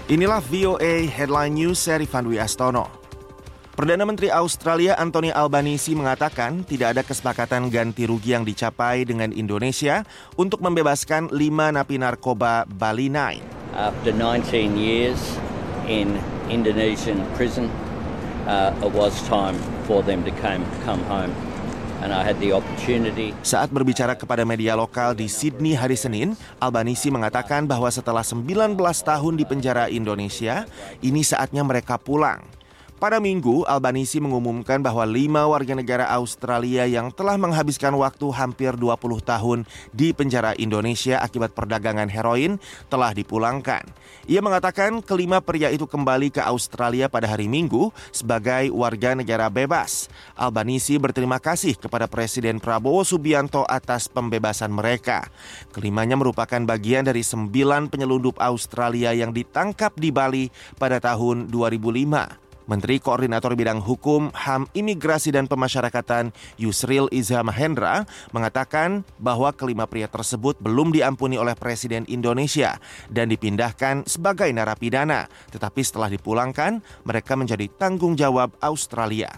Inilah VOA Headline News seri Fandwi Astono. Perdana Menteri Australia Anthony Albanese mengatakan tidak ada kesepakatan ganti rugi yang dicapai dengan Indonesia untuk membebaskan 5 napi narkoba Bali 9. After 19 years in Indonesian prison, it was time for them to come home. And I had the opportunity. Saat berbicara kepada media lokal di Sydney hari Senin, Albanese mengatakan bahwa setelah 19 tahun di penjara Indonesia, ini saatnya mereka pulang. Pada Minggu, Albanese mengumumkan bahwa 5 warga negara Australia yang telah menghabiskan waktu hampir 20 tahun di penjara Indonesia akibat perdagangan heroin telah dipulangkan. Ia mengatakan kelima pria itu kembali ke Australia pada hari Minggu sebagai warga negara bebas. Albanese berterima kasih kepada Presiden Prabowo Subianto atas pembebasan mereka. Kelimanya merupakan bagian dari 9 penyelundup Australia yang ditangkap di Bali pada tahun 2005. Menteri Koordinator Bidang Hukum, HAM, Imigrasi dan Pemasyarakatan Yusril Iza Mahendra mengatakan bahwa kelima pria tersebut belum diampuni oleh Presiden Indonesia dan dipindahkan sebagai narapidana. Tetapi setelah dipulangkan, mereka menjadi tanggung jawab Australia.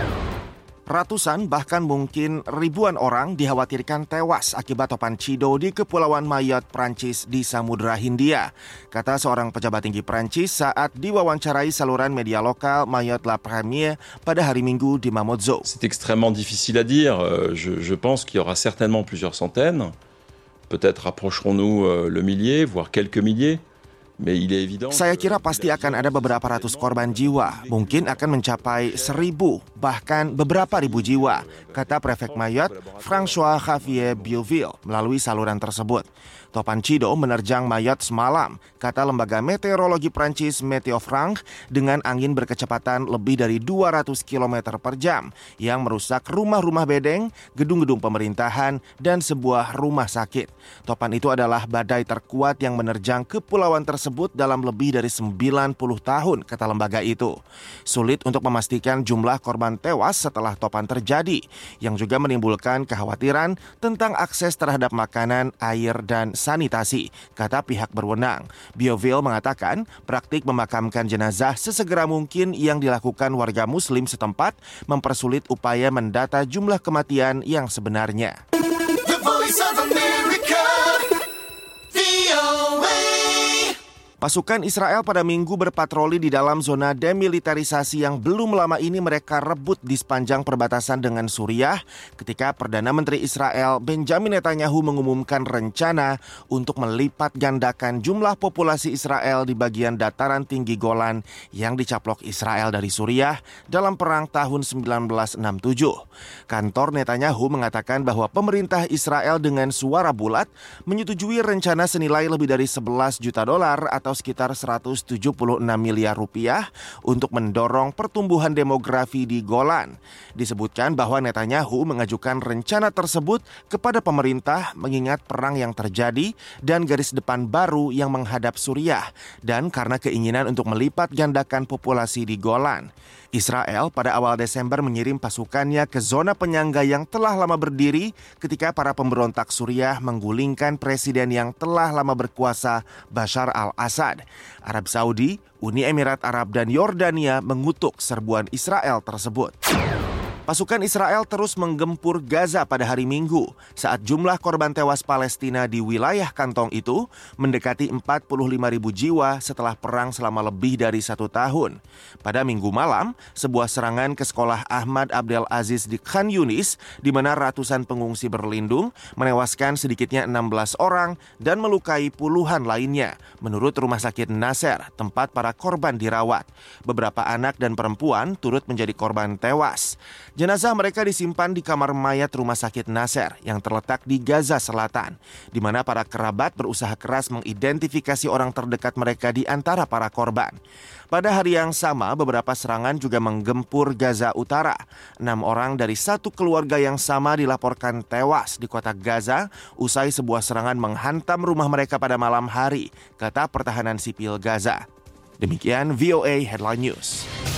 Ratusan bahkan mungkin ribuan orang dikhawatirkan tewas akibat topan Chido di Kepulauan Mayotte, Prancis di Samudra Hindia, kata seorang pejabat tinggi Prancis saat diwawancarai saluran media lokal Mayotte La Première pada hari Minggu di Mamoudzou. C'est extrêmement difficile à dire. Je pense qu'il y aura certainement plusieurs centaines. Peut-être approcherons-nous le millier, voire quelques milliers. Saya kira pasti akan ada beberapa ratus korban jiwa, mungkin akan mencapai 1.000, bahkan beberapa ribu jiwa, kata Prefek Mayotte, François-Xavier Bieuville, melalui saluran tersebut. Topan Chido menerjang Mayotte semalam, kata lembaga meteorologi Prancis Meteo France, dengan angin berkecepatan lebih dari 200 km per jam, yang merusak rumah-rumah bedeng, gedung-gedung pemerintahan, dan sebuah rumah sakit. Topan itu adalah badai terkuat yang menerjang kepulauan tersebut dalam lebih dari 90 tahun, kata lembaga itu. Sulit untuk memastikan jumlah korban tewas setelah topan terjadi, yang juga menimbulkan kekhawatiran tentang akses terhadap makanan, air, dan sanitasi, kata pihak berwenang. Bieuville mengatakan praktik memakamkan jenazah sesegera mungkin yang dilakukan warga Muslim setempat mempersulit upaya mendata jumlah kematian yang sebenarnya. The Voice of America, VOA. Pasukan Israel pada Minggu berpatroli di dalam zona demilitarisasi yang belum lama ini mereka rebut di sepanjang perbatasan dengan Suriah ketika Perdana Menteri Israel Benjamin Netanyahu mengumumkan rencana untuk melipat gandakan jumlah populasi Israel di bagian dataran tinggi Golan yang dicaplok Israel dari Suriah dalam perang tahun 1967. Kantor Netanyahu mengatakan bahwa pemerintah Israel dengan suara bulat menyetujui rencana senilai lebih dari $11 juta atau sekitar 176 miliar rupiah untuk mendorong pertumbuhan demografi di Golan. Disebutkan bahwa Netanyahu mengajukan rencana tersebut kepada pemerintah mengingat perang yang terjadi dan garis depan baru yang menghadap Suriah dan karena keinginan untuk melipat gandakan populasi di Golan. Israel pada awal Desember mengirim pasukannya ke zona penyangga yang telah lama berdiri ketika para pemberontak Suriah menggulingkan presiden yang telah lama berkuasa Bashar al-Assad. Arab Saudi, Uni Emirat Arab dan Yordania mengutuk serbuan Israel tersebut. Pasukan Israel terus menggempur Gaza pada hari Minggu saat jumlah korban tewas Palestina di wilayah kantong itu mendekati 45.000 jiwa setelah perang selama lebih dari 1 tahun. Pada Minggu malam, sebuah serangan ke sekolah Ahmad Abdel Aziz di Khan Yunis, di mana ratusan pengungsi berlindung, menewaskan sedikitnya 16 orang dan melukai puluhan lainnya, menurut Rumah Sakit Nasser, tempat para korban dirawat. Beberapa anak dan perempuan turut menjadi korban tewas. Jenazah mereka disimpan di kamar mayat Rumah Sakit Nasser yang terletak di Gaza Selatan, di mana para kerabat berusaha keras mengidentifikasi orang terdekat mereka di antara para korban. Pada hari yang sama, beberapa serangan juga menggempur Gaza Utara. 6 orang dari satu keluarga yang sama dilaporkan tewas di kota Gaza usai sebuah serangan menghantam rumah mereka pada malam hari, kata Pertahanan Sipil Gaza. Demikian VOA Headline News.